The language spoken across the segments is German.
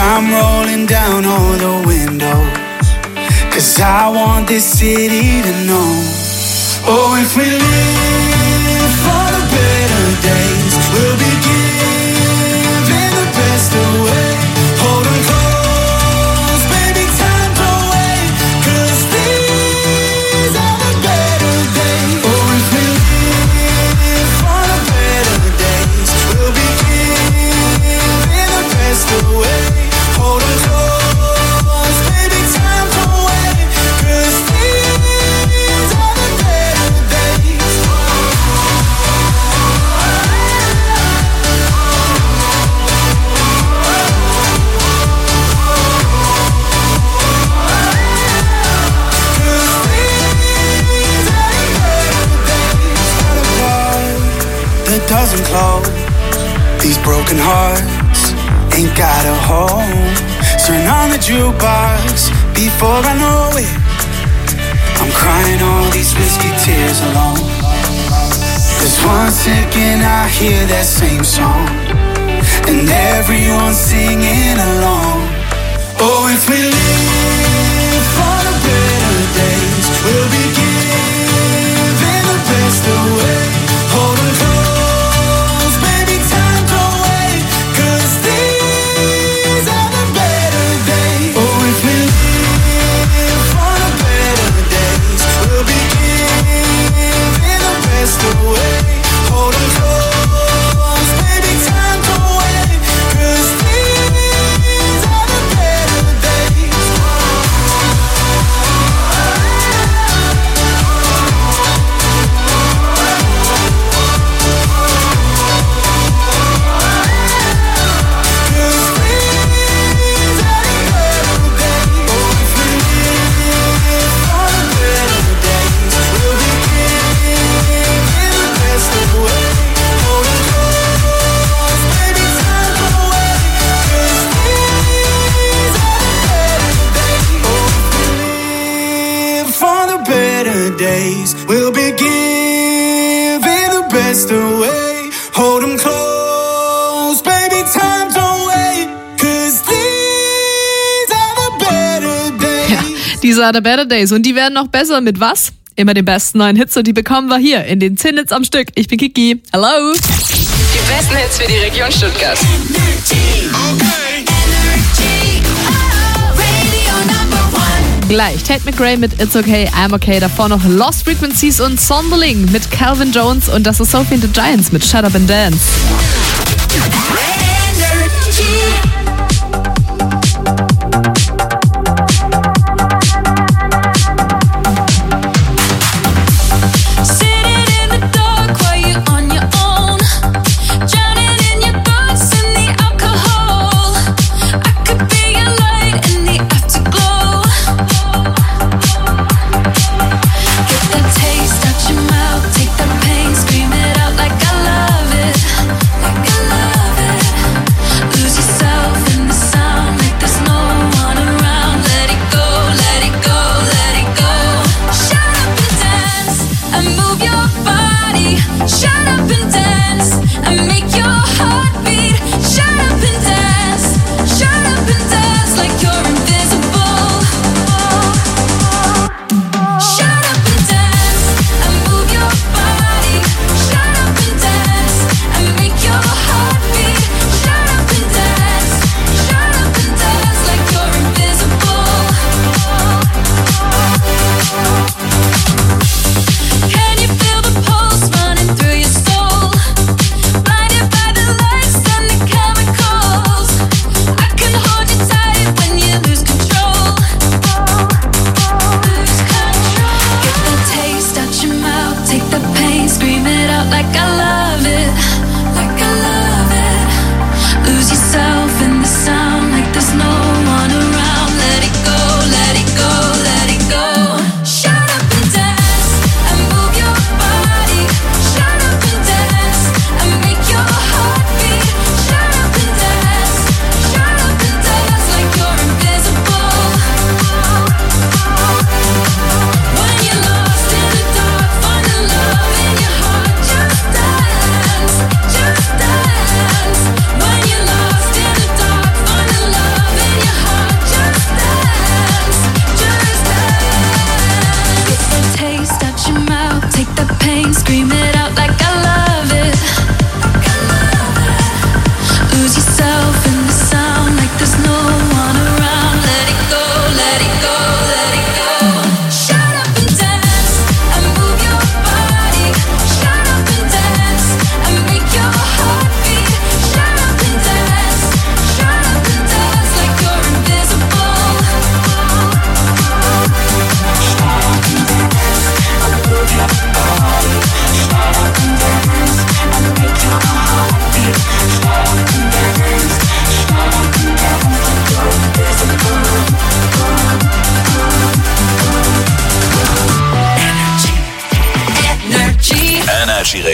I'm rolling down all the windows, 'cause I want this city to know. Oh, if we live for the better days, we'll be giving the best away. Hold 'em close, baby, time to wait, 'cause these are the better days. Oh, if we live for the better days, we'll be giving the best away. Hold 'em close, baby, time to wait, 'cause these are the better days. That doesn't close. These broken hearts ain't got a home. Turn on the jukebox before I know it. I'm crying all these whiskey tears alone. 'Cause once again I hear that same song, and everyone's singing along. Oh, if we live for the better days, we'll be giving the best away. Hold 'em close, baby, time to wait, 'cause these are the better days. Oh, if we live for the better days, we'll be giving the best away. Hold 'em close, baby, time to wait, 'cause these are the better days. We'll be giving the best away. Hold 'em close, baby, time to wait, 'cause these are the better days. Ja, diese are the better days. Und die werden noch besser mit was? Immer den besten neuen Hits, und die bekommen wir hier in den 10 Hits am Stück. Ich bin Kiki. Hello. Die besten Hits für die Region Stuttgart. Gleich Tate McRae mit It's Okay, I'm Okay. Davor noch Lost Frequencies und Sonderling mit Calvin Jones. Und das ist Sophie and the Giants mit Shut Up and Dance. Take the pain, scream it out like I love it, like I love it.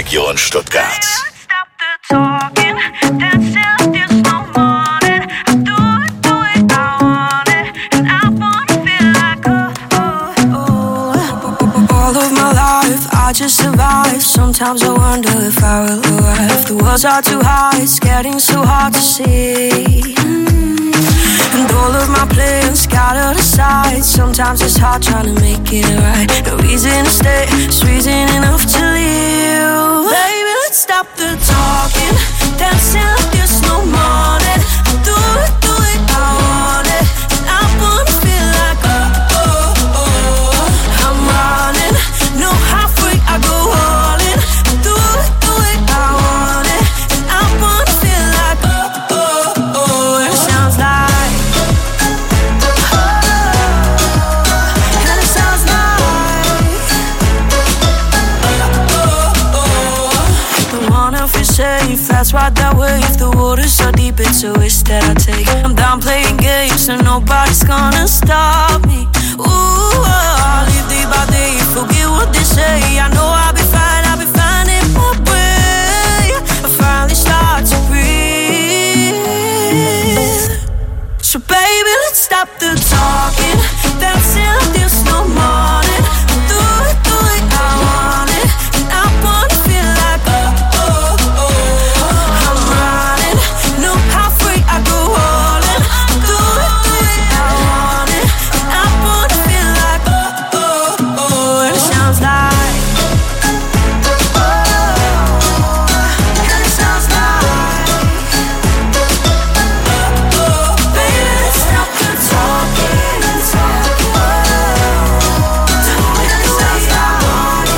Region Stuttgart. I just survive. Sometimes I wonder if I will arrive. The walls are too high, it's getting so hard to see. And all of my plans scattered aside. Sometimes it's hard trying to make it right. No reason to stay, it's reason enough to leave. Baby, let's stop the talking. Dancing like there's no morning. Do it, I want it. And I wanna feel like I'm running. No halfway, I go all in. Do it, I want it. And I wanna feel like and it sounds like and it sounds like don't wanna feel safe, that's right that way. If the water's so deep, it's a risk that I take. I'm done playing games and nobody's gonna stop me. Ooh, I'll live day by day, forget what they say. I know I'll be fine in my way. I finally start to breathe. So baby, let's stop the talking. Dancing like there's no morning. Do it, I want it. And I wanna feel like I'm running. No halfway, I go all in. Do it, I want it. And I wanna feel like and it sounds like and it sounds like baby, let's stop the talking and talk. And it sounds like I want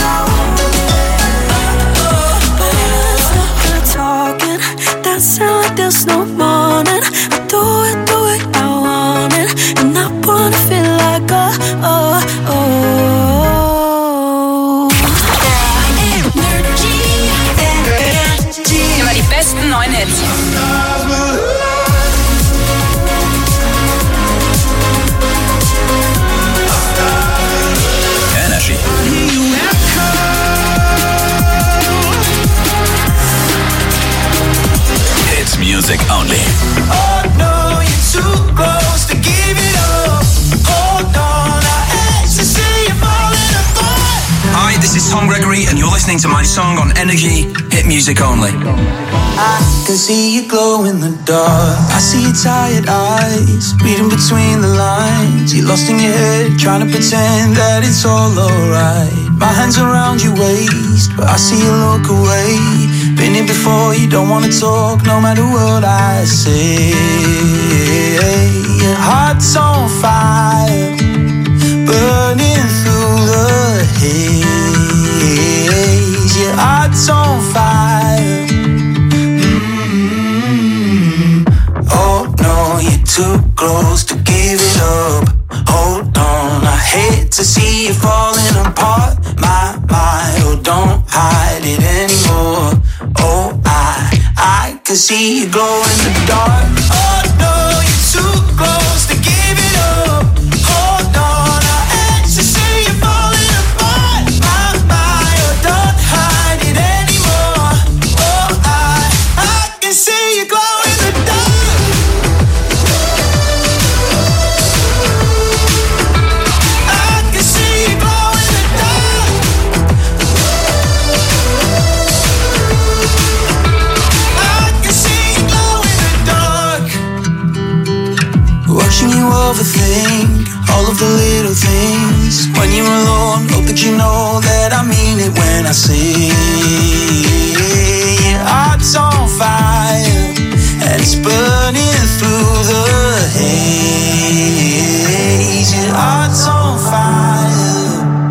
it. Baby, let's stop the talking. Dancing like there's no morning. I do it, I want it. And I wanna feel like Immer die besten neuen Hits. Energy. Hits music only. Oh no, you're too close to give it up. Hold on, I hate to see you falling apart. Hi, this is Tom Gregory, and you're listening to my song on Energy, Hit Music Only. I can see you glow in the dark. I see your tired eyes, reading between the lines. You're lost in your head, trying to pretend that it's all alright. My hands around your waist, but I see you look away. Been here before, you don't wanna talk, no matter what I say. Your heart's on fire, burning through the haze. Your heart's on fire. Oh no, you're too close to give it up. Hold on, I hate to see you falling apart. My, oh don't hide it anymore. Oh, I can see you glow in the dark. Oh no, you're too close to give it up. Hold on, I hate to see you falling apart. My, oh don't hide it anymore. Oh, I can see you glow in the dark. I can see you glow in the dark. I can see you glow in the dark. Watching you overthink all of the little things. When you're alone, hope that you know that I mean it when I say your heart's on fire and it's burning through the haze. Your heart's on fire.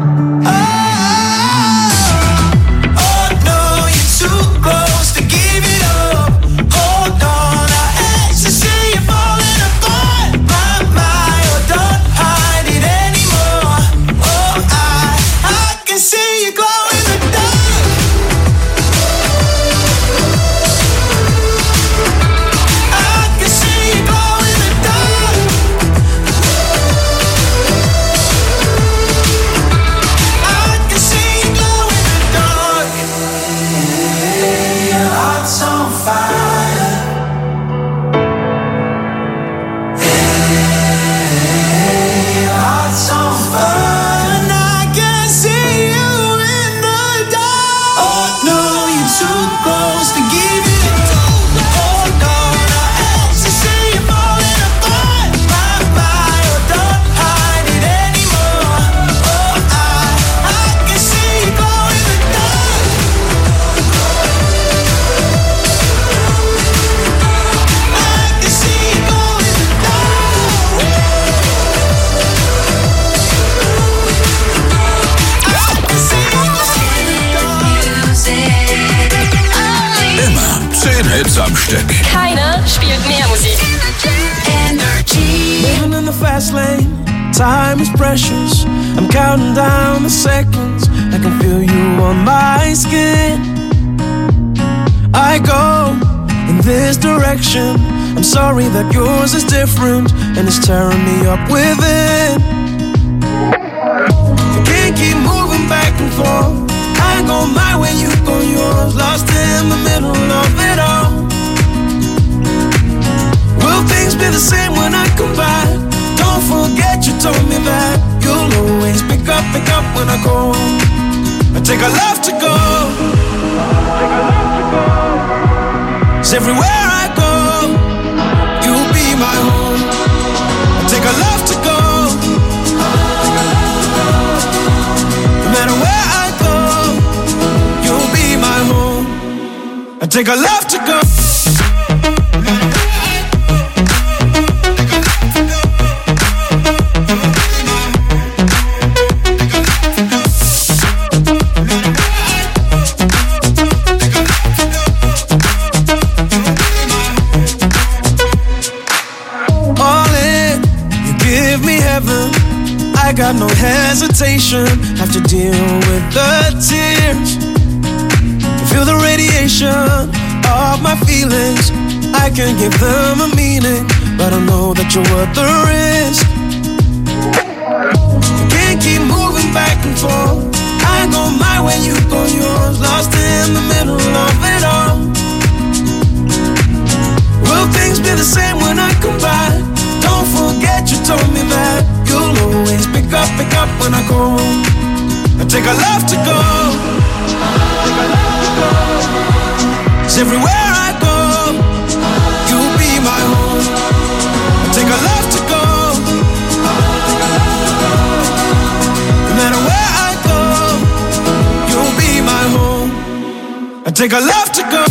Oh no, you're too close to give it up. Hold on, I hate to see you falling apart. My, oh don't hide it anymore. Oh, I can see you glow in the dark. I fast lane. Time is precious. I'm counting down the seconds. I can feel you on my skin. I go in this direction. I'm sorry that yours is different, and it's tearing me up within. You can't keep moving back and forth. I go my way, you go yours. Lost in the middle of it all. Will things be the same when I come back? Don't forget you told me that you'll always pick up when I go. I take a love to go. It's everywhere I go, you'll be my home. I take a love to go. No matter where I go, you'll be my home. I take a love to go. I got no hesitation, have to deal with the tears. Feel the radiation of my feelings. I can give them a meaning, but I know that you're worth the risk. You can't keep moving back and forth. I go my way, you go yours. Lost in the middle of it all. Will things be the same when I come back? Don't forget you told me that you'll always pick up when I go. I take a love to go. It's everywhere I go, you'll be my home. I take a love to go. No matter where I go, you'll be my home. I take a love to go.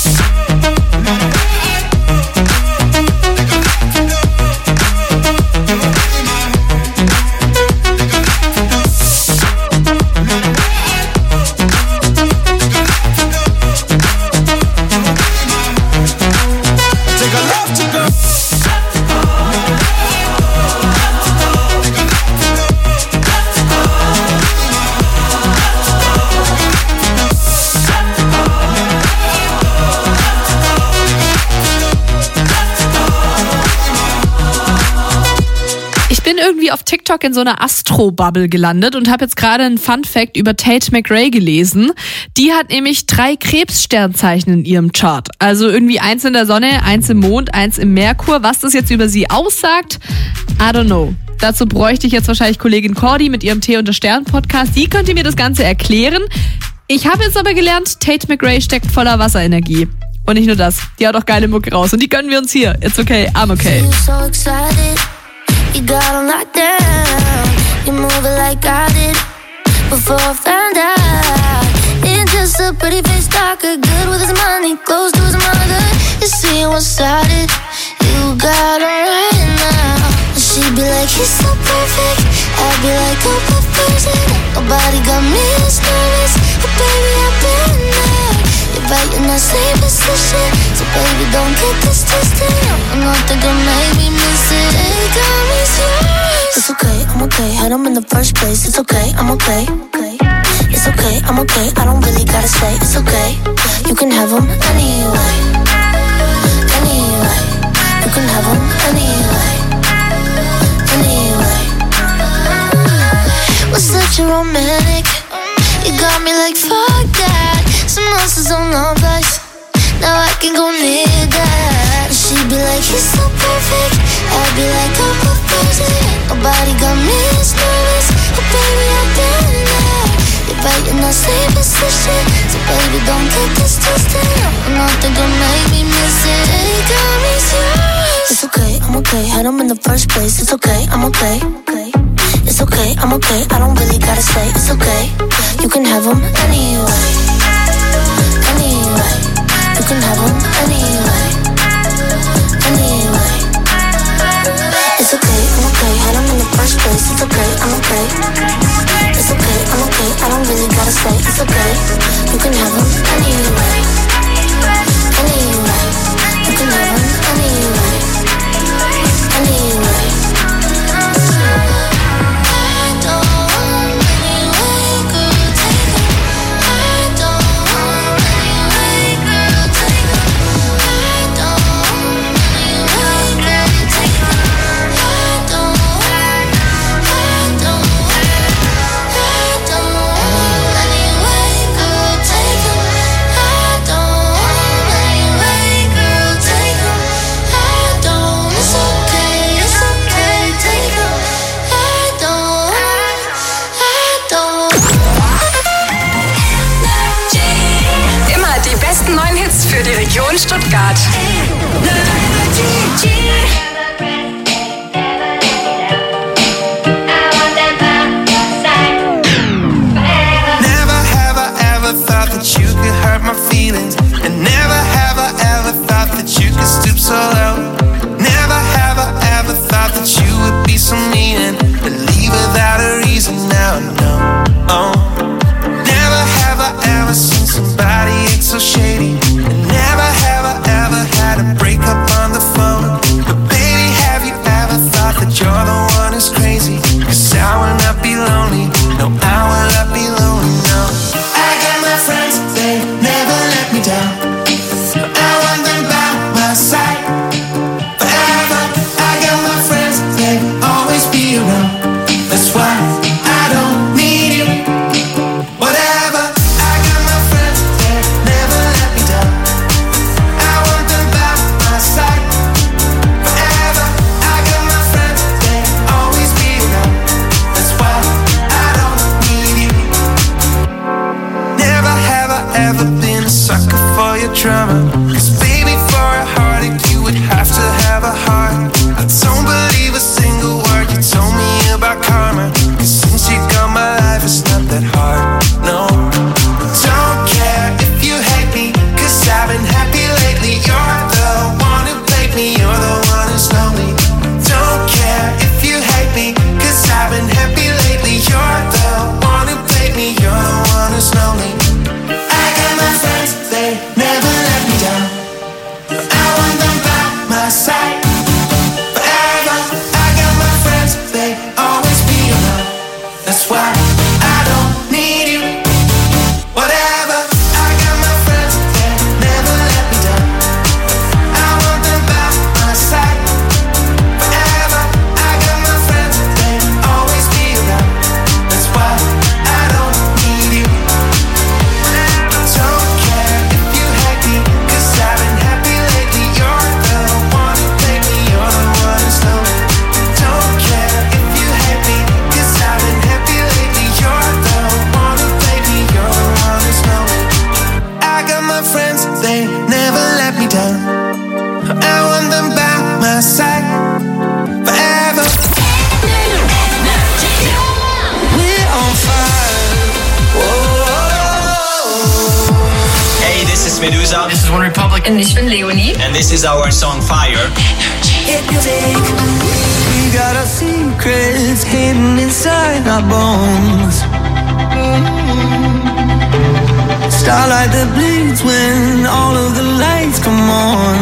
Auf TikTok in so einer Astro-Bubble gelandet und habe jetzt gerade einen Fun-Fact über Tate McRae gelesen. Die hat nämlich 3 Krebssternzeichen in ihrem Chart. Also irgendwie eins in der Sonne, eins im Mond, eins im Merkur. Was das jetzt über sie aussagt, I don't know. Dazu bräuchte ich jetzt wahrscheinlich Kollegin Cordy mit ihrem Tee und der Stern-Podcast. Die könnte mir das Ganze erklären. Ich habe jetzt aber gelernt, Tate McRae steckt voller Wasserenergie. Und nicht nur das, die haut auch geile Mucke raus. Und die gönnen wir uns hier. It's okay, I'm okay. You got on lockdown. You move it like I did before I found out. It's just a pretty face talker, good with his money, close to his mother. You see what's started. You got her right now. And she'd be like, he's so perfect. I'd be like, oh, perfect. Nobody got me as nervous. Oh, baby, I've been there. You're right in that same position. So, baby, don't get this twisted. I'm not thinking maybe miss it. Take on me yours. It's okay, I'm okay. Had them in the first place. It's okay, I'm okay. It's okay, I'm okay. I don't really gotta say. It's okay. You can have them anyway. Anyway. You can have them anyway. Anyway. Was such a romantic. You got me like fuck that. Some monsters on the place. Now I can go near that. She'd be like, he's so perfect. I'd be like, oh, perfect. Nobody got me as nervous. Oh, baby, I've been there. You're right in that same position. So, baby, don't get this twisted. I'm not thinking maybe miss it. Take on me yours. It's okay, I'm okay. Had them in the first place. It's okay, I'm okay. It's okay, I'm okay. I don't really gotta say. It's okay. You can have them anyway. Anyway. You can have them anyway. Anyway. It's okay, I'm okay. Had them in the first place. It's okay, I'm okay. It's okay, I'm okay. I don't really gotta say. It's okay. You can have them anyway. Anyway. You can have them anyway. Anyway. von Stuttgart. Never have I ever thought that you could hurt my feelings, and never have I ever thought that you could stoop so low. Never have I ever thought that you would be so mean and leave without a reason. Now I know. Oh. Never have I ever seen somebody act so shady, and never have I ever had a breakup on the phone. But baby, have you ever thought that you're the one who's crazy? 'Cause I will not be lonely. No, I will not be lonely. No, I got my friends, they never let me down. I want them by my side forever. I got my friends, they always be around. That's why I don't need you. Whatever. I got my friends, they never let me down. I want them by my side forever. I got my friends, they always be around. That's why I don't need you. Never have I ever been a sucker for your drama. 'Cause baby, for a heartache you would have to have a heart. I don't believe a single word you told me about karma. 'Cause since you got my life it's not that hard, no. Don't care if you hate me, 'cause I've been happy lately. You're the one who played me, you're the one who's lonely. Don't care if you hate me, 'cause I've been happy lately. You're the one who played me, you're the one who's lonely. I got my friends, they never let me down. I want them by my side forever. I got my friends, they always be around. That's why I don't need you. Whatever. I got my friends, they never let me down. I want them by my side forever. I got my friends, they always be around. That's why I don't need you. Don't care if you hate me, 'cause I've been happy lately. You're the one who played me, you're the one who's lonely. Don't care if you hate me, 'cause I've been happy lately. You're the one who played me, you're the one who's lonely. I got my friends, they never let me down. I want them by my side forever. We're on fire. Whoa. Hey, this is Medusa. This is One Republic. Und ich bin Leonie. And this is our song Fire. We got our secrets hidden inside our bones. Starlight that bleeds when all of the lights come on.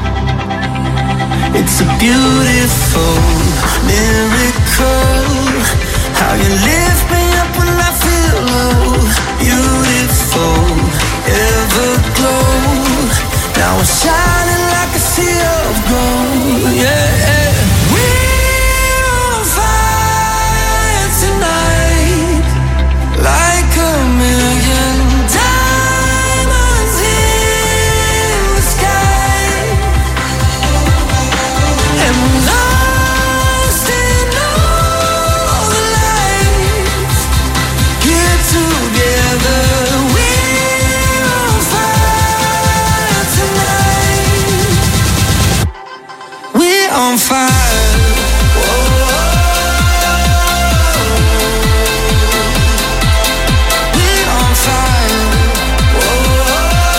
It's a beautiful miracle. How you lift me up when I feel low. Beautiful, everglow. Now we're shining like a sea of gold. Yeah, we're on fire tonight, like a million diamonds in the sky. And we're lost in all the lights. Get together. We're on fire tonight. We're on fire. Whoa. We're on fire. Whoa.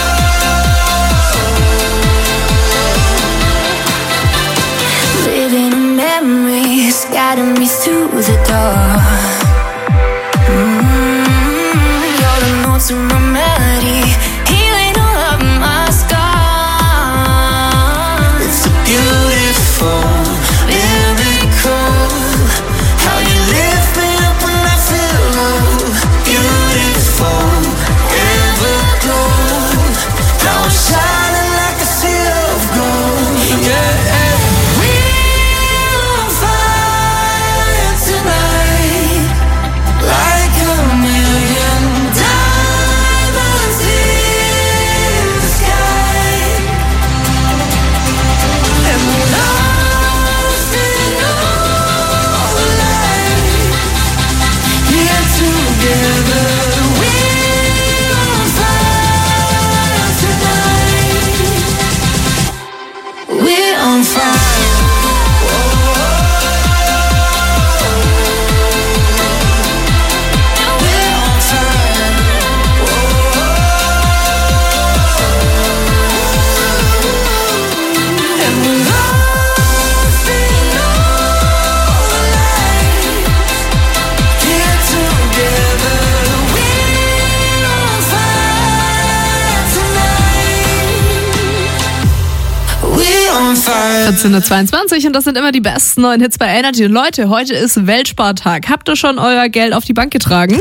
Living in memories, guiding me through the dark. You're the notes in my melody, healing all of my scars. It's a beautiful miracle. How you lift me up when I feel low. Beautiful, everglow. Now I'm shining like a sea of gold. Yeah. We're on fire tonight, like a million diamonds. 14:22 und das sind immer die besten neuen Hits bei Energy. Und Leute, heute ist Weltspartag. Habt ihr schon euer Geld auf die Bank getragen?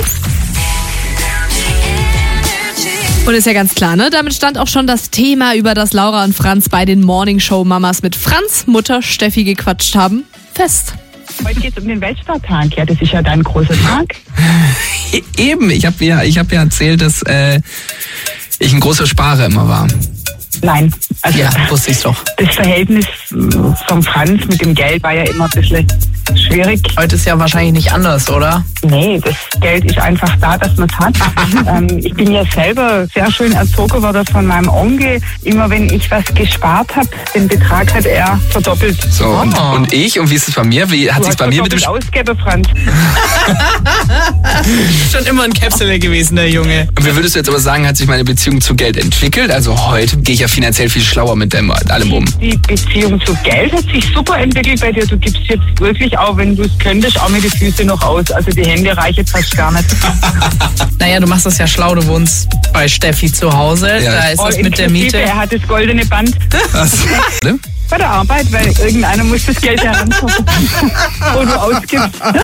Und ist ja ganz klar, ne? Damit stand auch schon das Thema, über das Laura und Franz bei den Morningshow-Mamas mit Franz Mutter Steffi gequatscht haben, fest. Heute geht es um den Weltspartag. Ja, das ist ja dein großer Tag. Eben, ich hab ja erzählt, dass ich ein großer Sparer immer war. Nein, also Ja, wusste ich's doch. das Verhältnis vom Franz mit dem Geld war ja immer ein bisschen schwierig. Heute ist ja wahrscheinlich nicht anders, oder? Nee, das Geld ist einfach da, dass man es hat. Ich bin ja selber sehr schön erzogen worden von meinem Onkel. Immer wenn ich was gespart habe, den Betrag hat er verdoppelt. So, und ich? Und wie ist es bei mir? Wie hat Du sich's hast bei mir mit dem verdoppelt ausgegeben, Franz. Schon immer ein Käpsele gewesen, der Junge. Und wie würdest du jetzt aber sagen, hat sich meine Beziehung zu Geld entwickelt? Also heute gehe ich ja finanziell viel schlauer mit allem um. Die Beziehung zu Geld hat sich super entwickelt bei dir. Du gibst jetzt wirklich auch, wenn du es könntest, auch mit den Füßen noch aus. Also die Hände reichen fast gar nicht. Naja, du machst das ja schlau, du wohnst bei Steffi zu Hause, Ja. da ist das All mit der inklusive, Miete. Er hat das goldene Band Was? Ne? bei der Arbeit, weil irgendeiner muss das Geld herankommen, wo du ausgibst.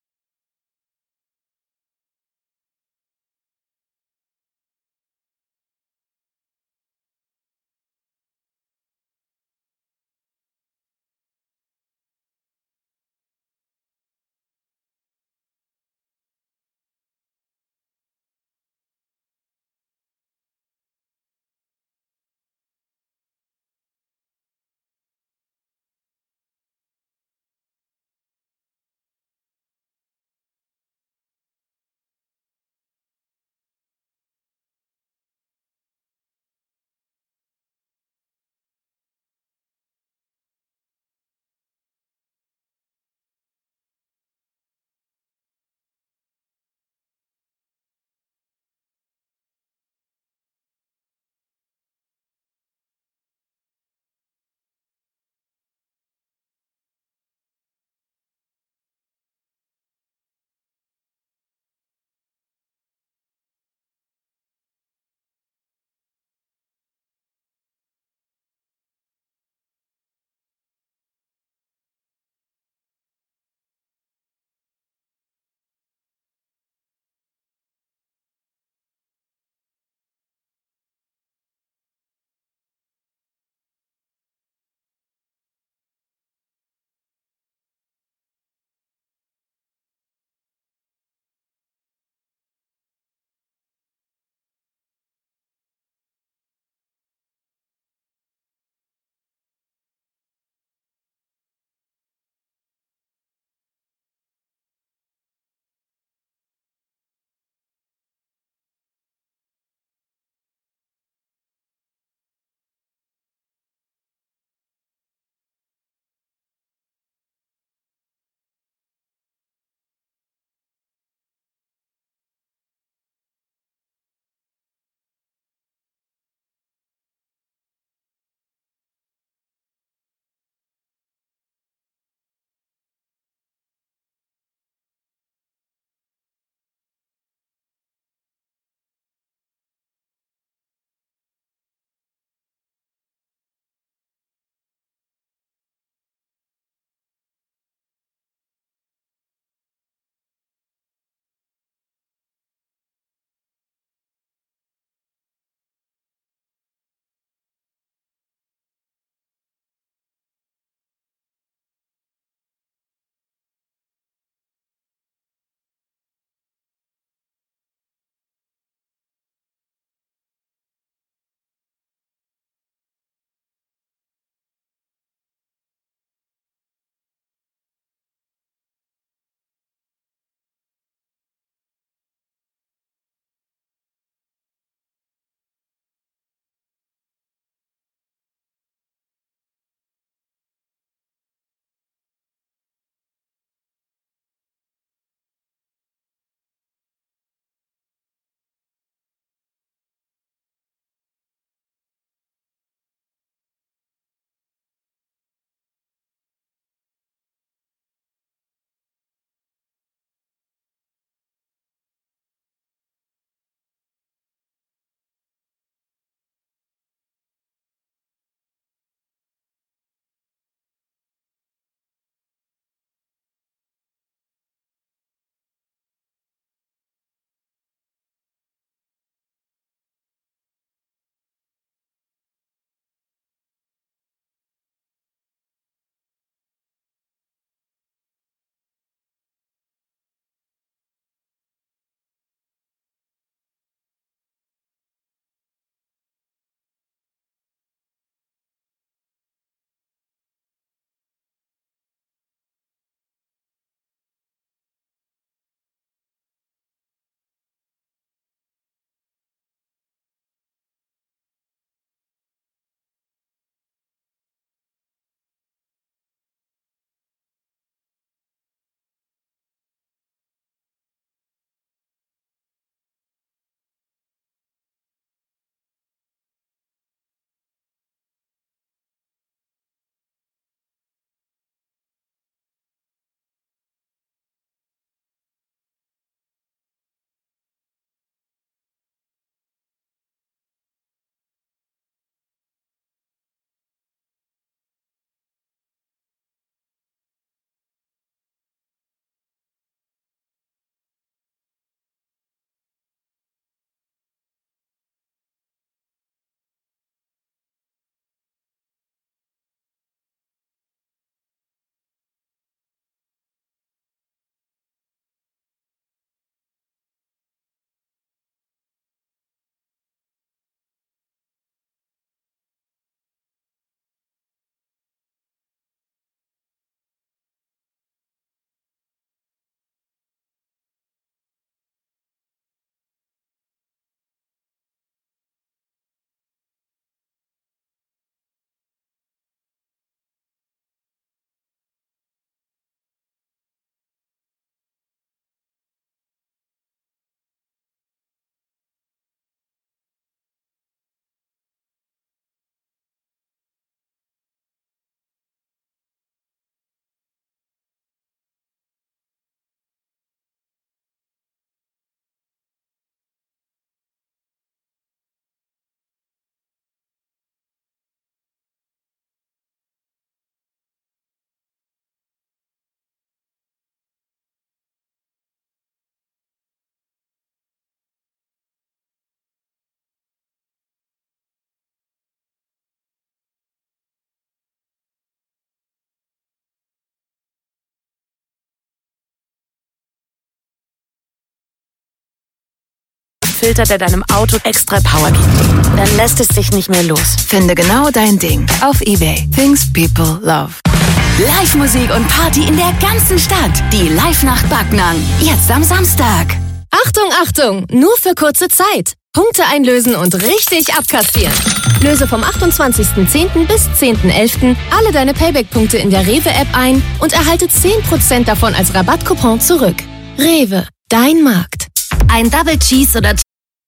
Filter, der deinem Auto extra Power gibt. Dann lässt es dich nicht mehr los. Finde genau dein Ding auf eBay. Things people love. Live-Musik und Party in der ganzen Stadt. Die Live-Nacht Backnang. Jetzt am Samstag. Achtung, Achtung! Nur für kurze Zeit. Punkte einlösen und richtig abkassieren. Löse vom 28.10. bis 10.11. alle deine Payback-Punkte in der Rewe-App ein und erhalte 10% davon als Rabattcoupon zurück. Rewe, dein Markt. Ein Double Cheese oder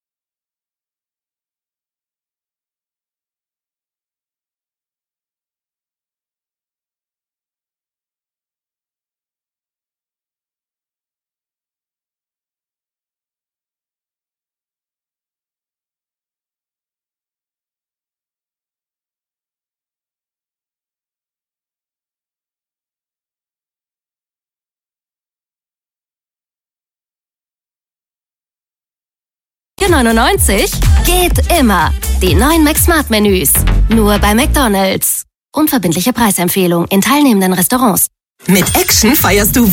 $4,99 geht immer. Die neuen Mac-Smart-Menüs. Nur bei McDonald's. Unverbindliche Preisempfehlung in teilnehmenden Restaurants. Mit Action feierst du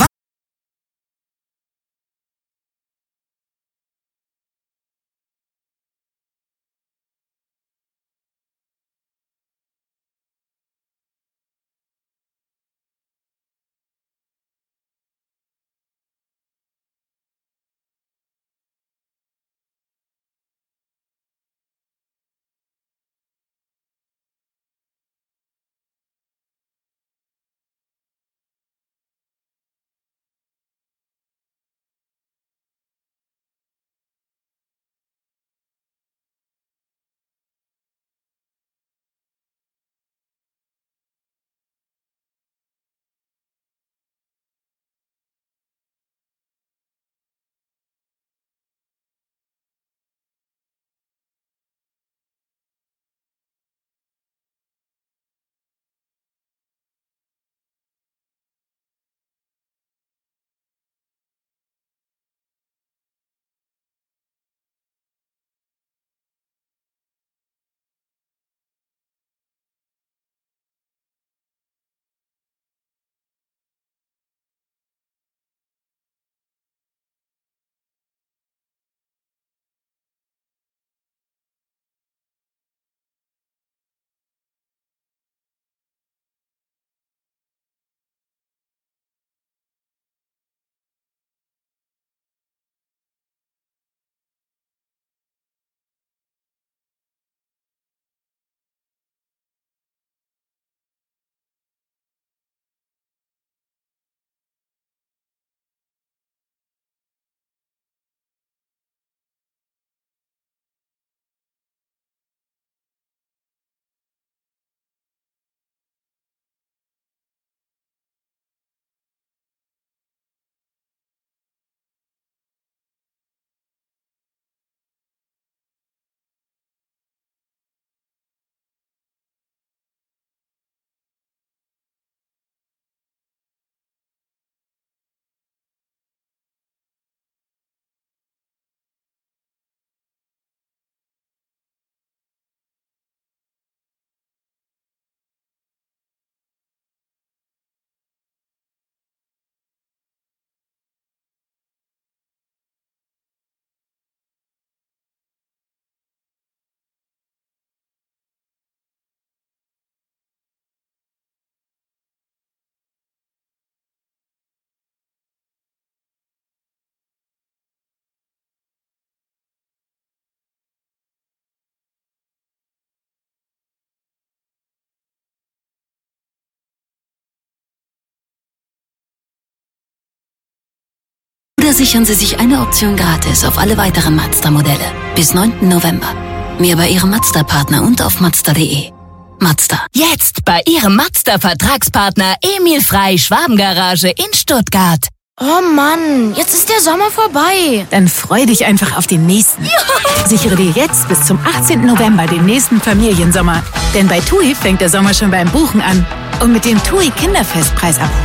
oder sichern Sie sich eine Option gratis auf alle weiteren Mazda-Modelle. Bis 9. November. Mehr bei Ihrem Mazda-Partner und auf Mazda.de. Mazda. Jetzt bei Ihrem Mazda-Vertragspartner Emil Frey Schwabengarage in Stuttgart. Oh Mann, jetzt ist der Sommer vorbei. Dann freu dich einfach auf den nächsten. Ja. Sichere dir jetzt bis zum 18. November den nächsten Familiensommer. Denn bei TUI fängt der Sommer schon beim Buchen an. Und mit dem TUI Kinderfestpreis ab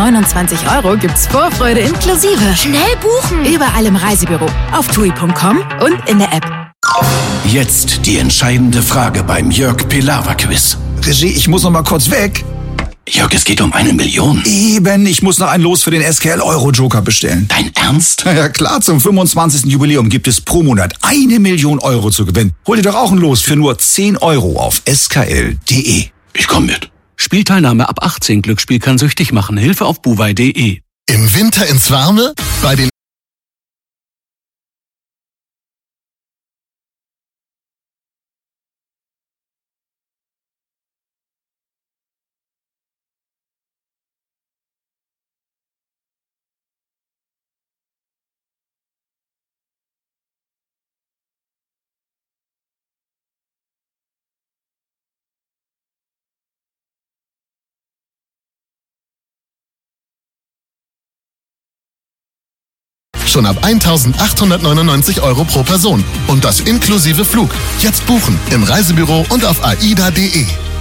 129 € gibt's Vorfreude inklusive. Schnell buchen! Überall im Reisebüro, auf TUI.com und in der App. Jetzt die entscheidende Frage beim Jörg Pilawa Quiz. Regie, ich muss noch mal kurz weg. Jörg, es geht um 1 Million. Eben, ich muss noch ein Los für den SKL Euro Joker bestellen. Dein Ernst? Ja klar, zum 25. Jubiläum gibt es pro Monat 1 Million Euro zu gewinnen. Hol dir doch auch ein Los für nur 10 Euro auf skl.de. Ich komm mit. Spielteilnahme ab 18. Glücksspiel kann süchtig machen. Hilfe auf buwei.de. Im Winter ins Warme? Bei den schon ab 1.899 Euro pro Person. Und das inklusive Flug. Jetzt buchen im Reisebüro und auf aida.de.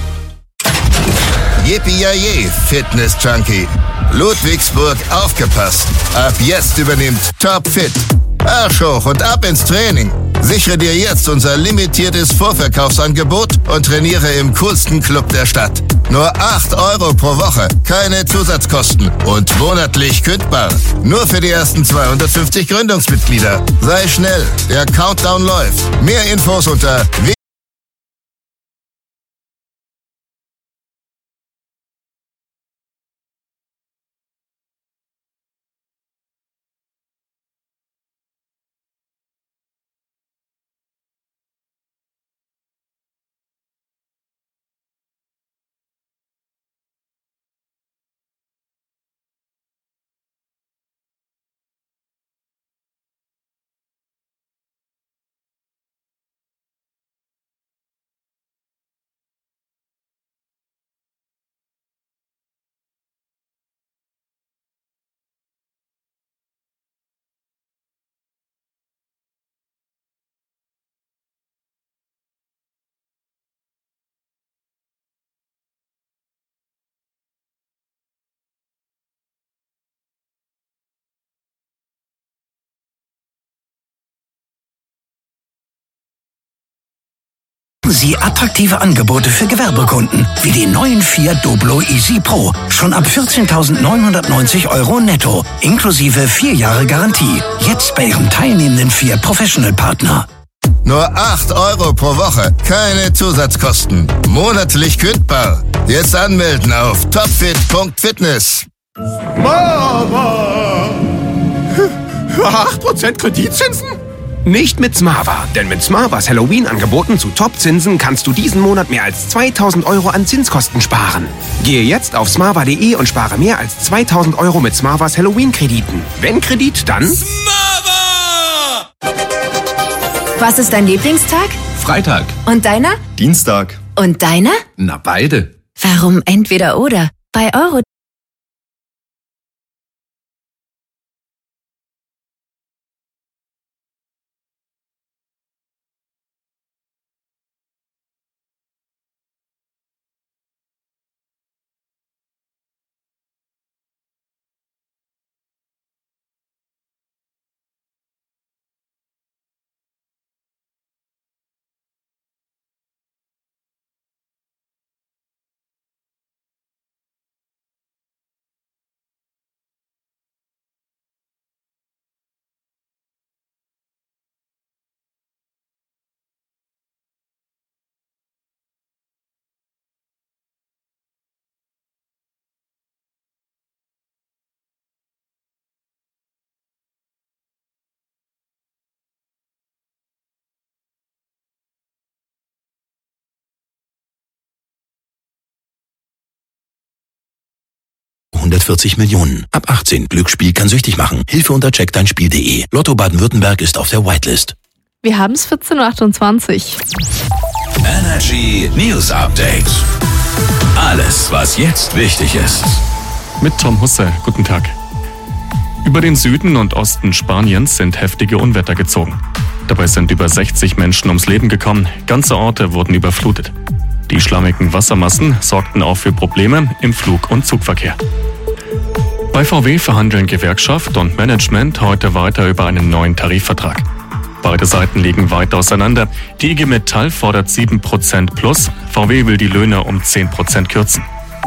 Yippie-yay, Fitness-Junkie. Ludwigsburg aufgepasst. Ab jetzt übernimmt Topfit. Arsch hoch und ab ins Training. Sichere dir jetzt unser limitiertes Vorverkaufsangebot und trainiere im coolsten Club der Stadt. Nur 8 Euro pro Woche, keine Zusatzkosten und monatlich kündbar. Nur für die ersten 250 Gründungsmitglieder. Sei schnell, der Countdown läuft. Mehr Infos unter Sie attraktive Angebote für Gewerbekunden, wie den neuen Fiat Doblo Easy Pro. Schon ab 14.990 Euro netto, inklusive 4 Jahre Garantie. Jetzt bei Ihrem teilnehmenden Fiat Professional Partner. nur 8 Euro pro Woche, keine Zusatzkosten. Monatlich kündbar. Jetzt anmelden auf topfit.fitness. Mama! 8% Kreditzinsen? Nicht mit Smava, denn mit Smavas Halloween-Angeboten zu Top-Zinsen kannst du diesen Monat mehr als 2.000 Euro an Zinskosten sparen. Gehe jetzt auf smava.de und spare mehr als 2.000 Euro mit Smavas Halloween-Krediten. Wenn Kredit, dann Smava! Was ist dein Lieblingstag? Freitag. Und deiner? Dienstag. Und deiner? Na, beide. Warum entweder oder? Bei Euro ...140 Millionen. Ab 18. Glücksspiel kann süchtig machen. Hilfe unter checkdeinspiel.de. Lotto Baden-Württemberg ist auf der Whitelist. Wir haben es 14.28 Uhr. Energy News Update. Alles, was jetzt wichtig ist. Mit Tom Husse. Guten Tag. Über den Süden und Osten Spaniens sind heftige Unwetter gezogen. Dabei sind über 60 Menschen ums Leben gekommen. Ganze Orte wurden überflutet. Die schlammigen Wassermassen sorgten auch für Probleme im Flug- und Zugverkehr. Bei VW verhandeln Gewerkschaft und Management heute weiter über einen neuen Tarifvertrag. Beide Seiten liegen weit auseinander. Die IG Metall fordert 7% plus, VW will die Löhne um 10% kürzen.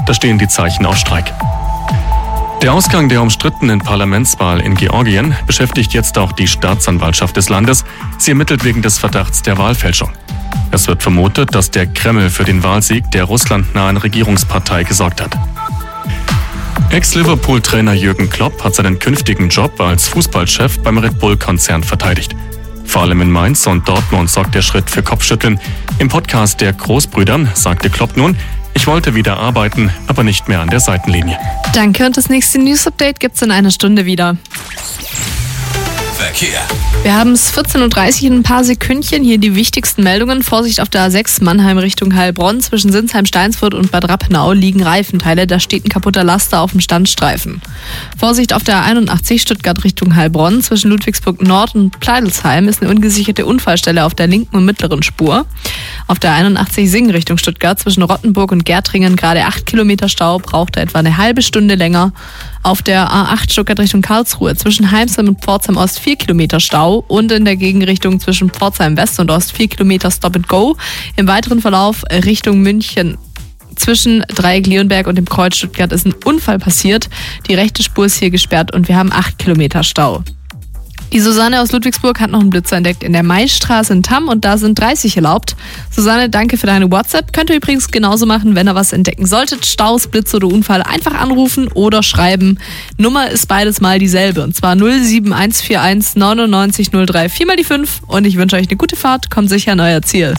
Da stehen die Zeichen auf Streik. Der Ausgang der umstrittenen Parlamentswahl in Georgien beschäftigt jetzt auch die Staatsanwaltschaft des Landes. Sie ermittelt wegen des Verdachts der Wahlfälschung. Es wird vermutet, dass der Kreml für den Wahlsieg der russlandnahen Regierungspartei gesorgt hat. Ex-Liverpool-Trainer Jürgen Klopp hat seinen künftigen Job als Fußballchef beim Red Bull-Konzern verteidigt. Vor allem in Mainz und Dortmund sorgt der Schritt für Kopfschütteln. Im Podcast der Großbrüder sagte Klopp nun: Ich wollte wieder arbeiten, aber nicht mehr an der Seitenlinie. Danke, und das nächste News-Update gibt's in einer Stunde wieder. Verkehr. Wir haben es 14.30 Uhr in ein paar Sekündchen. Hier die wichtigsten Meldungen. Vorsicht auf der A6 Mannheim Richtung Heilbronn. Zwischen Sinsheim, Steinsfurt und Bad Rappenau liegen Reifenteile. Da steht ein kaputter Laster auf dem Standstreifen. Vorsicht auf der A81 Stuttgart Richtung Heilbronn. Zwischen Ludwigsburg Nord und Pleidelsheim ist eine ungesicherte Unfallstelle auf der linken und mittleren Spur. Auf der 81 Singen Richtung Stuttgart zwischen Rottenburg und Gärtringen gerade 8 Kilometer Stau, brauchte etwa eine halbe Stunde länger. Auf der A8 Stuttgart Richtung Karlsruhe zwischen Heimsheim und Pforzheim Ost 4 Kilometer Stau und in der Gegenrichtung zwischen Pforzheim West und Ost 4 Kilometer Stop and Go. Im weiteren Verlauf Richtung München zwischen Dreieck Leonberg und dem Kreuz Stuttgart ist ein Unfall passiert. Die rechte Spur ist hier gesperrt und wir haben 8 Kilometer Stau. Die Susanne aus Ludwigsburg hat noch einen Blitzer entdeckt in der Maistraße in Tamm und da sind 30 erlaubt. Susanne, danke für deine WhatsApp. Könnt ihr übrigens genauso machen, wenn ihr was entdecken solltet. Staus, Blitze oder Unfall einfach anrufen oder schreiben. Nummer ist beides mal dieselbe und zwar 07141 99 03 4 mal die 5 und ich wünsche euch eine gute Fahrt. Kommt sicher an euer Ziel.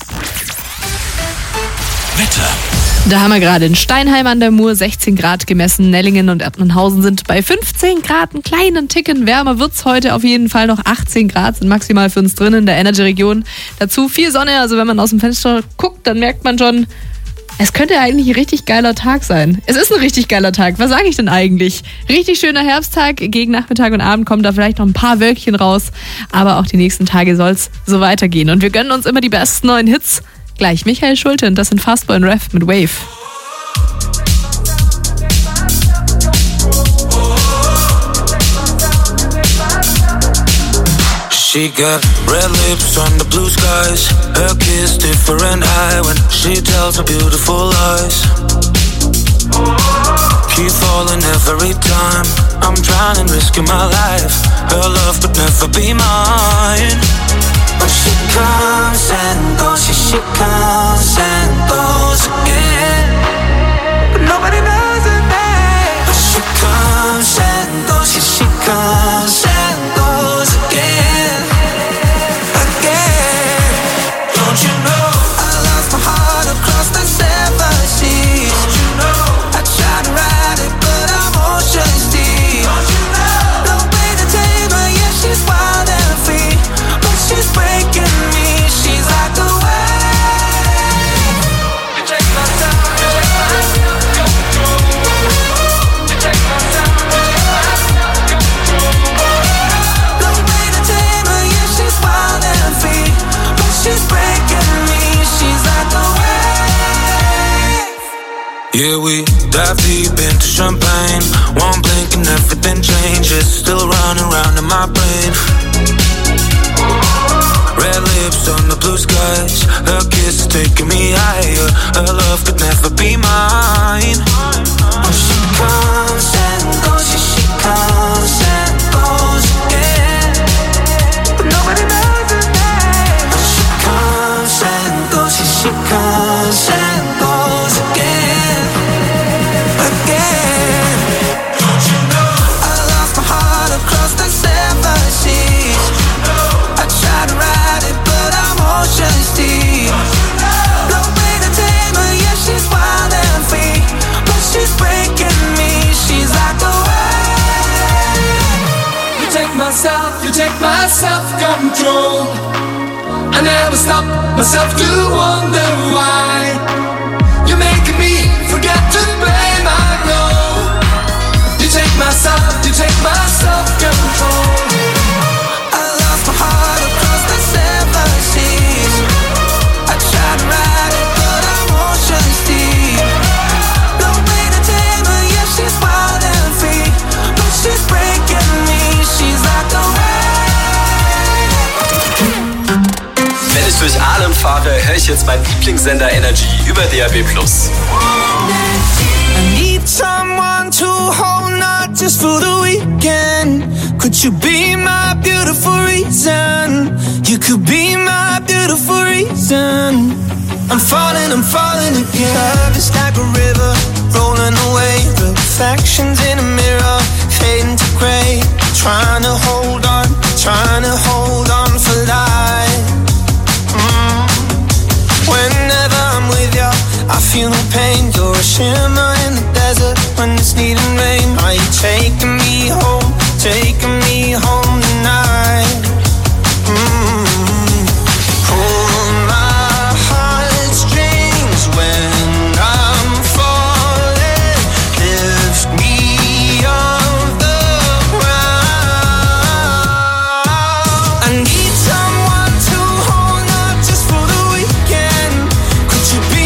Wetter. Da haben wir gerade in Steinheim an der Mur 16 Grad gemessen. Nellingen und Erdmannhausen sind bei 15 Grad. Einen kleinen Ticken wärmer wird's heute auf jeden Fall noch. 18 Grad sind maximal für uns drin in der Energy-Region. Dazu viel Sonne. Also wenn man aus dem Fenster guckt, dann merkt man schon, es könnte eigentlich ein richtig geiler Tag sein. Es ist ein richtig geiler Tag. Was sage ich denn eigentlich? Richtig schöner Herbsttag. Gegen Nachmittag und Abend kommen da vielleicht noch ein paar Wölkchen raus. Aber auch die nächsten Tage soll's so weitergehen. Und wir gönnen uns immer die besten neuen Hits. Gleich Michael Schulte und das sind Fastboy und Rev mit Wave. She got red lips on the blue skies. Her kiss different high when she tells her beautiful lies. Keep falling every time I'm trying and risking my life. Her love could never be mine. But she comes and goes, she comes and goes again. But nobody knows her name. But she comes and goes, she comes and goes again. Again. Don't you know I lost my heart across the 7 seas? Don't you know I tried to ride it but I'm oceans deep? Don't you know no way to tame her, yeah she's wild and free. She's breaking me, she's like a wave. You take my time, you take my control. You take my time, you take my control. No way to tame her, yeah she's wild and free. But she's breaking me, she's like a wave. Yeah, we dive deep into champagne. One blink and everything changes. Still running around in my brain. Red lips on the blue skies. Her kiss is taking me higher. Her love could never be mine. But she comes and goes, yeah, she comes and goes again. But nobody knows her name. But she comes and goes, yeah, she comes and goes again. Again. Don't you know I lost my heart across the 7 seas? I tried to ride it, but I'm oceans deep. No way to tame her, yeah, she's wild and free. But she's breaking me, she's like a wave. You take my self-control. I never stop myself to wonder why. You're making me forget to play my role. You take my self-control. I lost my heart across the 7 seas. I tried to ride it, but I'm oceans deep. No way to tame her, yeah, she's wild and free. But she's breaking me, she's like a wave. Wenn ich durch Aalen fahre, höre ich jetzt meinen Lieblingssender Energy über DAB+. hold, not just for the weekend? Could you be my beautiful reason? You could be my beautiful reason. I'm falling again. Love is like a river, rolling away. Reflections in a mirror, fading to grey. Trying to hold on for life. Whenever I'm with you, I feel no pain. You're a shimmer in the desert when it's needing rain. Are you taking me home tonight? Pull my heartstrings when I'm falling. Lift me off the ground. I need someone to hold, not just for the weekend. Could you be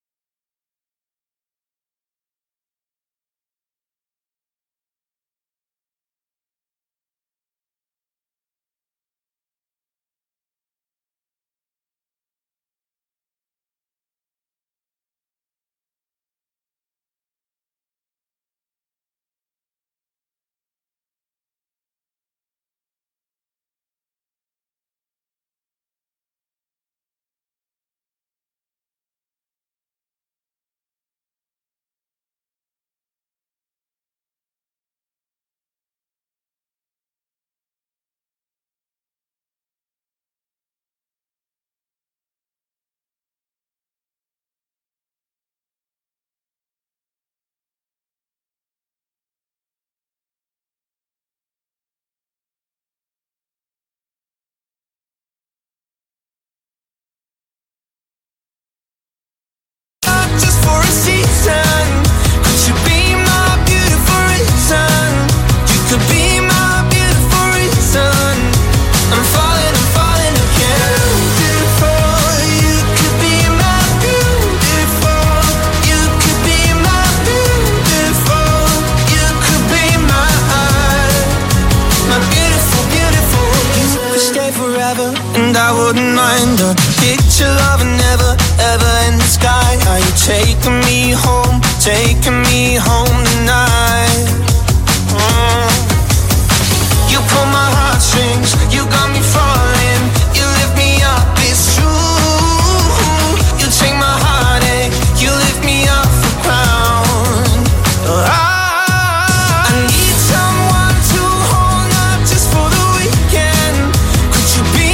just for a season? Could you be my beautiful reason? You could be my beautiful reason. I'm falling again. Beautiful, you could be my beautiful. You could be my beautiful. You could be my beautiful, beautiful. You could stay forever, and I wouldn't mind a picture of an ever in the sky. Are you taking me home tonight? You pull my heartstrings, you got me falling. You lift me up, it's true. You take my heartache, you lift me off the ground. I need someone to hold, not just for the weekend. Could you be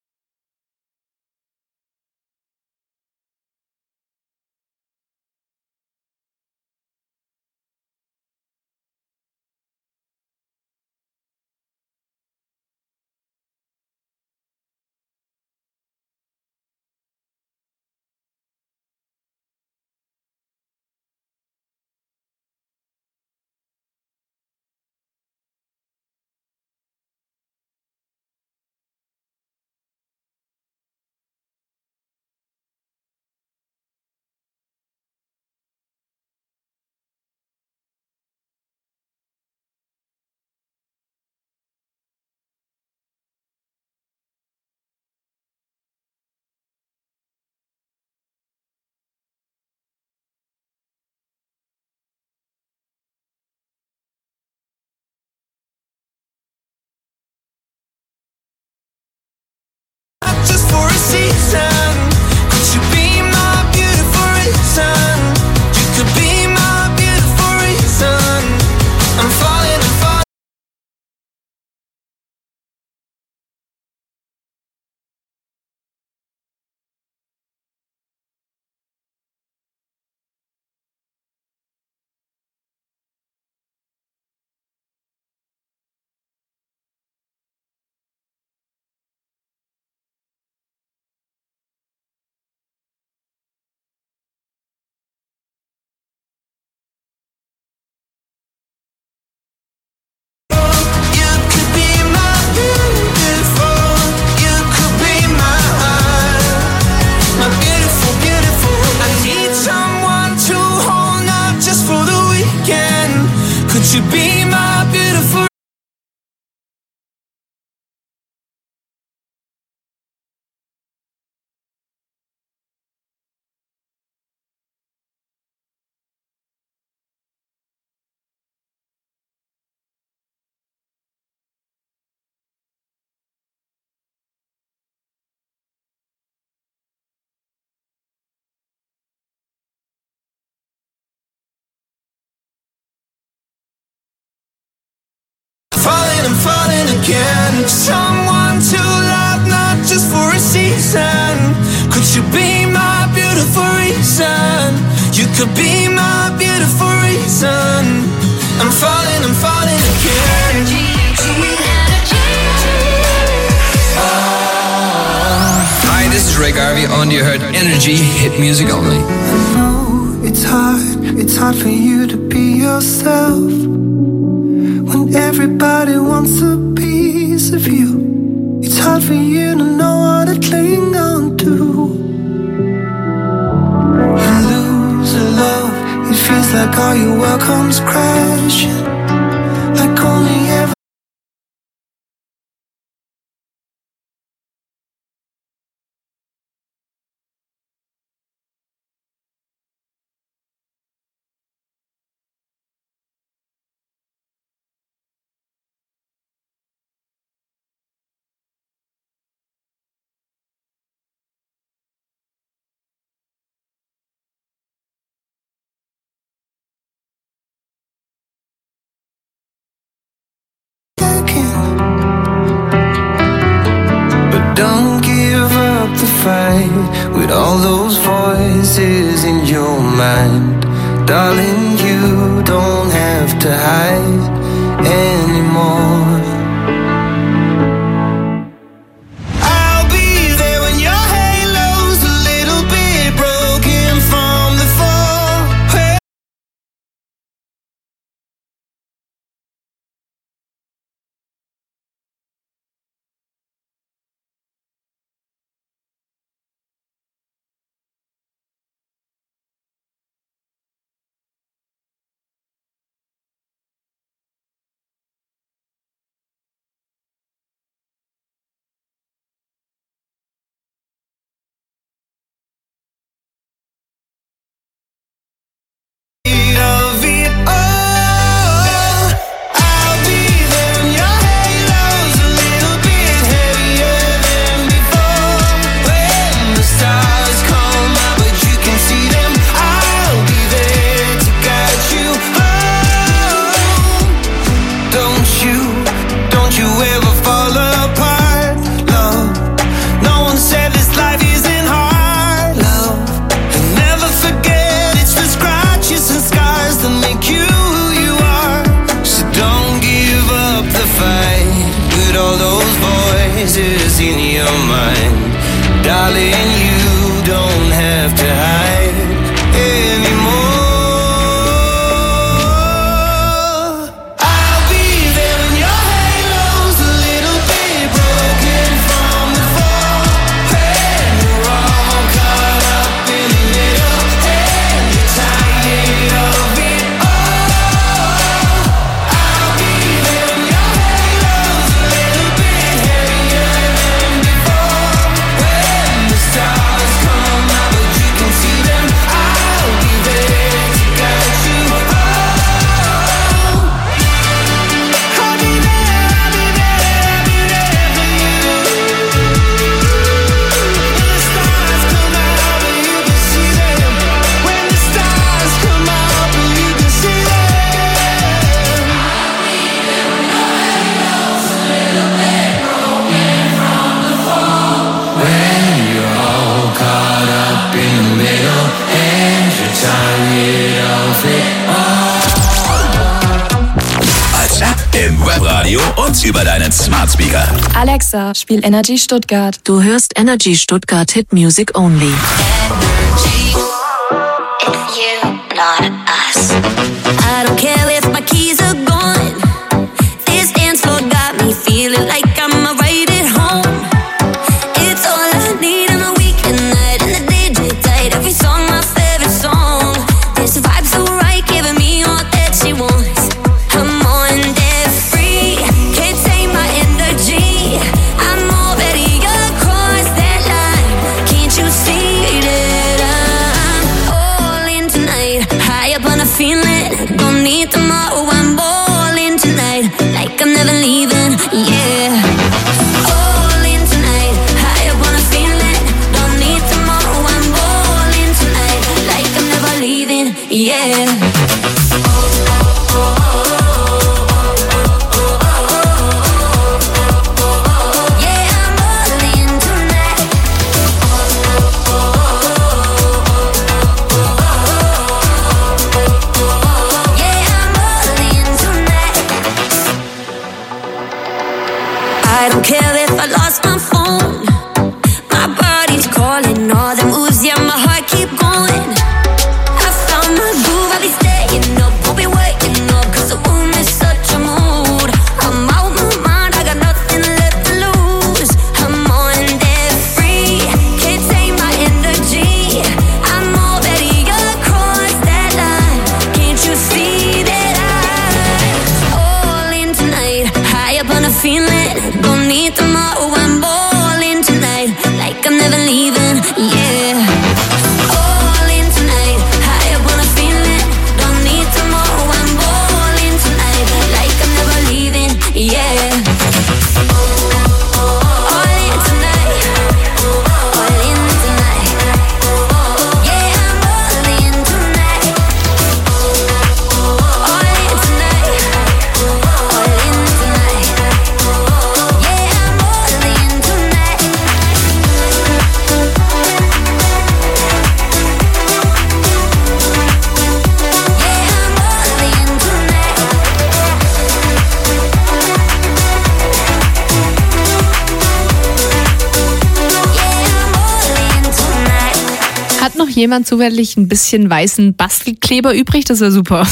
just for a season? Could you be my beautiful reason? You could be my beautiful reason. I'm falling. Could you be my beautiful again. Someone to love, not just for a season. Could you be my beautiful reason? You could be my beautiful reason. I'm falling again. Hi, this is Ray Garvey, and you heard Energy Hit Music Only. I know it's hard for you to be yourself when everybody wants a piece of you. It's hard for you to know what to cling on to. You lose a love, it feels like all your world comes crashing, like only ever. Don't give up the fight with all those voices in your mind. Darling, you don't have to hide anymore. I'll be there when your halo's a little bit broken from the fall. In your mind, darling, you don't have to hide anymore. I'll be there when your halo's a little bit broken from the fall, and you're all caught up in the middle, and you're tired of it all. I'll be there when your halo's a little bit heavier. Stars come out, but you can see them. I'll be there to guide you home. I'll be there, I'll be there, I'll be there for you. When the stars come out, but you can see them. When the stars come out, but you can see them. I'll be there when your halo's a little bit broken from the fall. When you're all caught up in the middle and you're tired of it all. Als App im Webradio und über deinen Smart Speaker. Alexa, spiel Energy Stuttgart. Du hörst Energy Stuttgart Hit Music Only. It's you, not us. I don't care if my keys are gone. This dance floor got me feeling like I'm right at home. It's all I need on a weekend night, and the DJ tight. Every song my favorite song. This vibe so right, giving me all that she wants. I'm on that free, can't take my energy. I'm already across that line. Can't you see that I'm all in tonight? High up on a feeling. care if I lost my phone. My body's calling, all the moves, yeah, my heart keep going. I found my groove, I'll be staying up, won't be waking up, cause the room is such a mood. I'm out my mind, I got nothing left to lose. I'm on there free, can't take my energy. I'm already across that line, can't you see that I'm all in tonight, high up on a feeling, don't need tomorrow, I'm balling tonight, like I'm never leaving, yeah. All in tonight, high up on a feeling, don't need tomorrow, I'm balling tonight, like I'm never leaving, yeah. All in tonight, all in tonight, yeah, I'm all in tonight. All in tonight, all in tonight, yeah, I'm all in tonight. Hat noch jemand zufällig ein bisschen weißen Bastelkleber übrig? Das wäre super.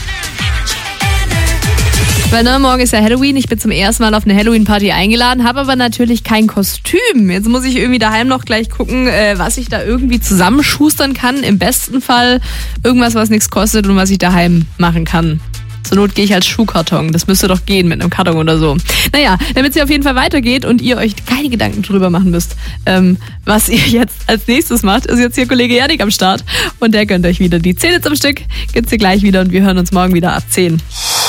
Weil morgen ist ja Halloween, ich bin zum ersten Mal auf eine Halloween-Party eingeladen, habe aber natürlich kein Kostüm. Jetzt muss ich irgendwie daheim noch gleich gucken, was ich da irgendwie zusammenschustern kann. Im besten Fall irgendwas, was nichts kostet und was ich daheim machen kann. Zur Not gehe ich als Schuhkarton. Das müsste doch gehen mit einem Karton oder so. Naja, damit es ja auf jeden Fall weitergeht und ihr euch keine Gedanken drüber machen müsst, was ihr jetzt als nächstes macht, ist jetzt hier Kollege Janik am Start. Und der gönnt euch wieder die Zähne zum Stück. Gibt's hier gleich wieder und wir hören uns morgen wieder ab 10.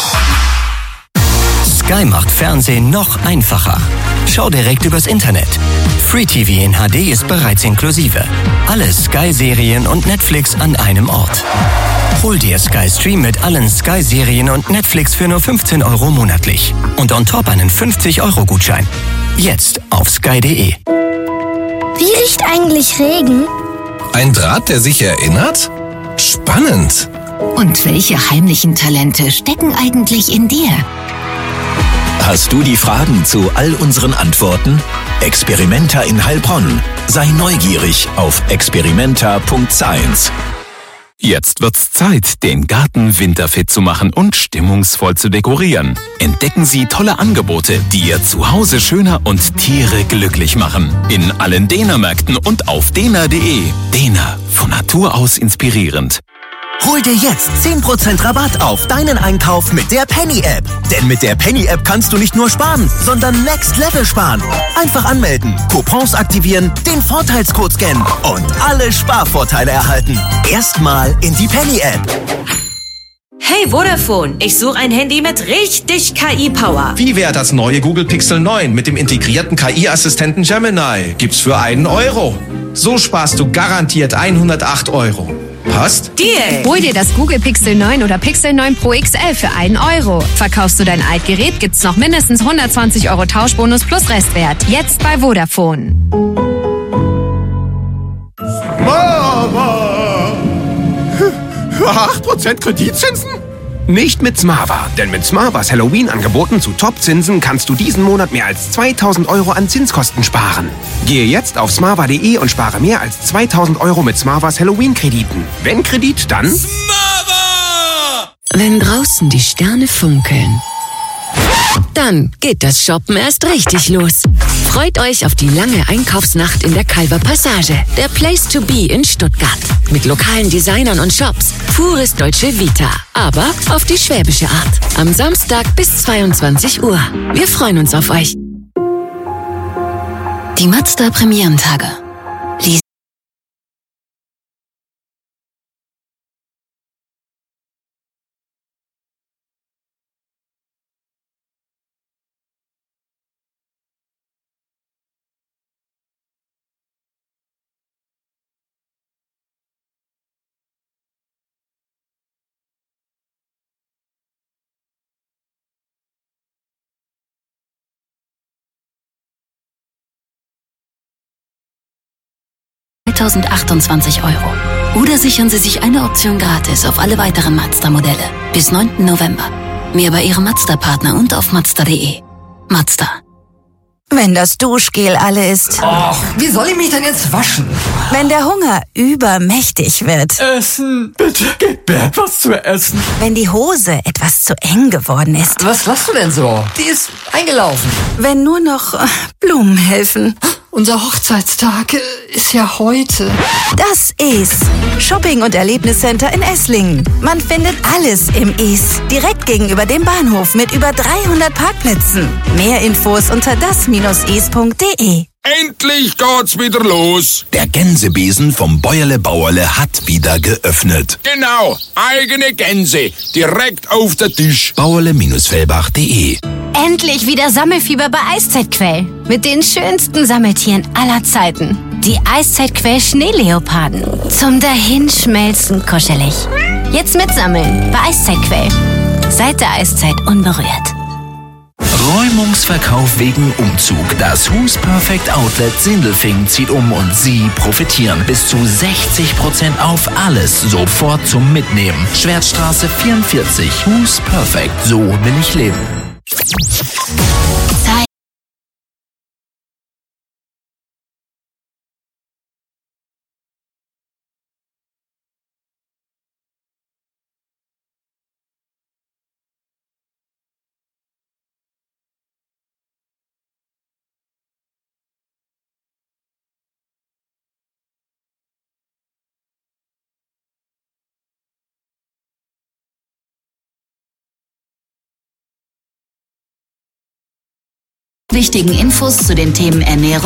Sky macht Fernsehen noch einfacher. Schau direkt übers Internet. Free TV in HD ist bereits inklusive. Alle Sky-Serien und Netflix an einem Ort. Hol dir Sky Stream mit allen Sky-Serien und Netflix für nur 15 € monatlich. Und on top einen 50-€-Gutschein. Jetzt auf sky.de. Wie riecht eigentlich Regen? Ein Draht, der sich erinnert? Spannend. Und welche heimlichen Talente stecken eigentlich in dir? Hast du die Fragen zu all unseren Antworten? Experimenta in Heilbronn. Sei neugierig auf experimenta.science. Jetzt wird's Zeit, den Garten winterfit zu machen und stimmungsvoll zu dekorieren. Entdecken Sie tolle Angebote, die Ihr Zuhause schöner und Tiere glücklich machen. In allen Dena-Märkten und auf dena.de. Dena, von Natur aus inspirierend. Hol dir jetzt 10% Rabatt auf deinen Einkauf mit der Penny-App. Denn mit der Penny-App kannst du nicht nur sparen, sondern Next Level sparen. Einfach anmelden, Coupons aktivieren, den Vorteilscode scannen und alle Sparvorteile erhalten. Erstmal in die Penny-App. Hey Vodafone, ich suche ein Handy mit richtig KI-Power. Wie wäre das neue Google Pixel 9 mit dem integrierten KI-Assistenten Gemini? Gibt's für 1 €. So sparst du garantiert 108 €. Passt? Deal! Hol dir das Google Pixel 9 oder Pixel 9 Pro XL für 1 €. Verkaufst du dein Altgerät, gibt's noch mindestens 120 € Tauschbonus plus Restwert. Jetzt bei Vodafone. Mama! 8% Kreditzinsen? Nicht mit Smava, denn mit Smavas Halloween-Angeboten zu Top-Zinsen kannst du diesen Monat mehr als 2.000 € an Zinskosten sparen. Gehe jetzt auf smava.de und spare mehr als 2.000 € mit Smavas Halloween-Krediten. Wenn Kredit, dann Smava! Wenn draußen die Sterne funkeln, dann geht das Shoppen erst richtig los. Freut euch auf die lange Einkaufsnacht in der Calver Passage, der Place to be in Stuttgart. Mit lokalen Designern und Shops, pures deutsche Vita, aber auf die schwäbische Art. Am Samstag bis 22 Uhr. Wir freuen uns auf euch. Die Mazda Premierentage. €1.028. Oder sichern Sie sich eine Option gratis auf alle weiteren Mazda-Modelle. Bis 9. November. Mehr bei Ihrem Mazda-Partner und auf Mazda.de. Mazda. Wenn das Duschgel alle ist. Och, wie soll ich mich denn jetzt waschen? Wenn der Hunger übermächtig wird. Essen, bitte, gib mir etwas zu essen. Wenn die Hose etwas zu eng geworden ist. Was lachst du denn so? Die ist eingelaufen. Wenn nur noch Blumen helfen. Unser Hochzeitstag ist ja heute. Das Is. Shopping- und Erlebniscenter in Esslingen. Man findet alles im Is. Direkt gegenüber dem Bahnhof mit über 300 Parkplätzen. Mehr Infos unter das-is.de. Endlich geht's wieder los. Der Gänsebesen vom Bäuerle Bauerle hat wieder geöffnet. Genau, eigene Gänse, direkt auf der Tisch. Bauerle-Fellbach.de. Endlich wieder Sammelfieber bei Eiszeitquell. Mit den schönsten Sammeltieren aller Zeiten. Die Eiszeitquell Schneeleoparden. Zum Dahinschmelzen kuschelig. Jetzt mitsammeln bei Eiszeitquell. Seit der Eiszeit unberührt. Räumungsverkauf wegen Umzug. Das Who's Perfect Outlet Sindelfingen zieht um und Sie profitieren. Bis zu 60% auf alles. Sofort zum Mitnehmen. Schwertstraße 44. Who's Perfect. So will ich leben. Wichtigen Infos zu den Themen Ernährung